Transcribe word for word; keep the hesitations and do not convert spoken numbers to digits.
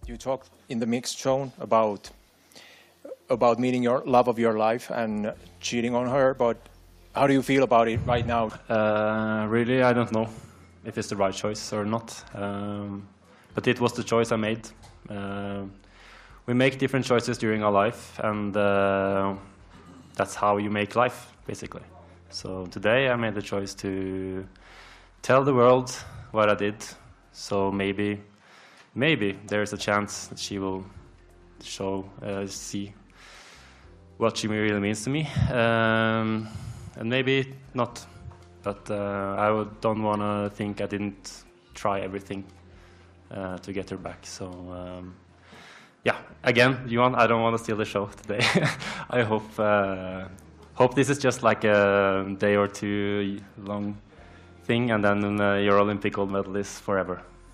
You talked in the mixed zone about about meeting your love of your life and cheating on her, but how do you feel about it right now? Uh, really, I don't know if it's the right choice or not. Um, but it was the choice I made. Uh, we make different choices during our life, and uh, that's how you make life, basically. So today I made the choice to tell the world what I did. So maybe, maybe there's a chance that she will show, uh, see what she really means to me. Um, and maybe not. But uh, I would, don't want to think I didn't try everything uh, to get her back. So, um, yeah, again, Johan, I don't want to steal the show today. I hope uh, hope this is just like a day or two long thing, and then uh, your Olympic gold medal is forever.